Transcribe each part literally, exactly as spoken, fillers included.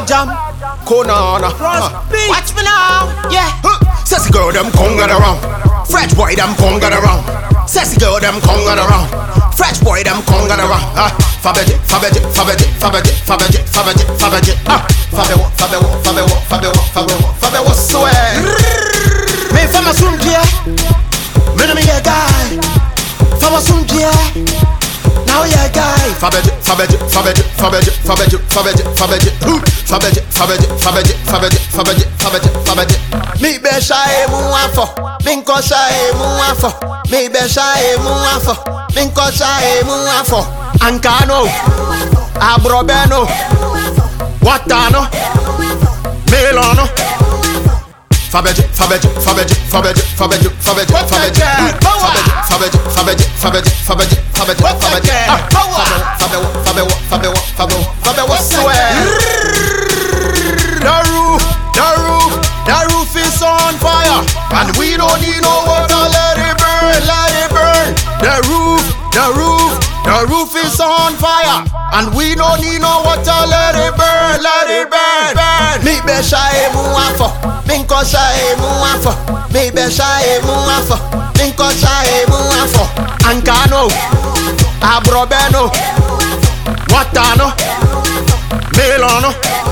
jam, Konana. Watch me now, yeah. Sassy girl, them conga around. French boy, them conga around. Sassy girl, them conga around. French boy, them conga around. Ah, Fabege, Fabege, Fabege, Fabege, Fabege, Fabege, Fabege. Ah, Fabewo, Fabewo, Fabewo, Fabewo, Fabewo, Fabewo, swear. Me fama sunjia, me no me a guy. Fama sunjia, now you a guy. Fabege, Fabege, Fabege, Fabege, Fabege, Fabege, Fabege, Fabege, Fabege, Fabege, Fabege, Fabege, Fabege, Fabege. Me be shy mu afo, me nko shy mu afo. Me be shy mu afo, me nko shy mu afo. Ankano, Abrobeno, Watano, Melono. Fabege, Fabege, Fabege, Fabege, Fabege, Fabege, Fabege, Fabege, Fabege, Fabege, Fabege, Fabege, Fabege, Fabewo, Fabewo, Fabewo, Fabewo, Fabewo, swear. The roof, the roof, the roof is on fire, and we don't need no water. Let it burn, let it burn. The roof, the roof, the roof is on fire, and we don't need no water. Let it burn, let it burn, burn. Me be shy mu afo. Minko shy mu afo, me be shy mu afo. Minko shy mu afo. Ankano, Abrobeno, Watano, Melono.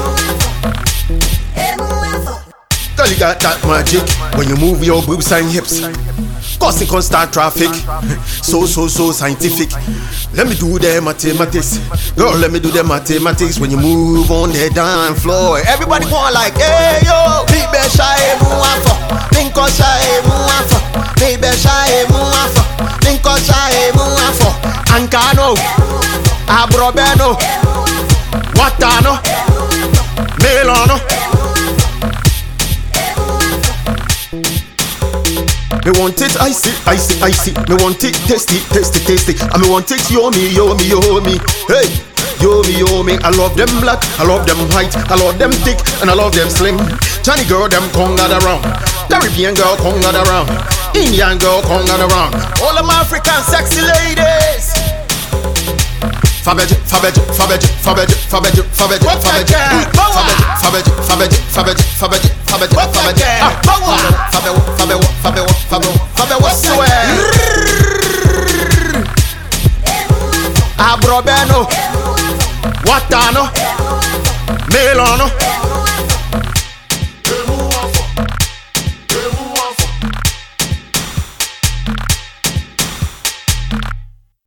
Girl, you got that magic when you move your boobs and hips. Causing constant traffic, so so so scientific. Let me do the mathematics, girl. Let me do the mathematics when you move on the dance floor. Everybody going like, hey yo, me be shy mu afo, minko shy mu afo, me be shy mu afo, minko shy mu afo. Ankano, Abrobeno, Watano, Melono. Me want it icy, icy, icy. Me want it tasty, tasty, tasty. And me want it yummy, yummy, yummy. Hey, yummy, yummy. I love them black, I love them white, I love them thick, and I love them slim. Johnny girl, them conga around. Caribbean girl, conga around. Indian girl, conga around. All them African sexy ladies. Fabege, Fabege, Fabege, Fabege, Fabege, Fabege, Fabege, Fabege, Fabege, Fabege, Fabege, Fabege, Fabege, Fabewo, Fabewo, Fabewo, Fabewo, Fabewo, swear. Abrobeno, Watano, Melono.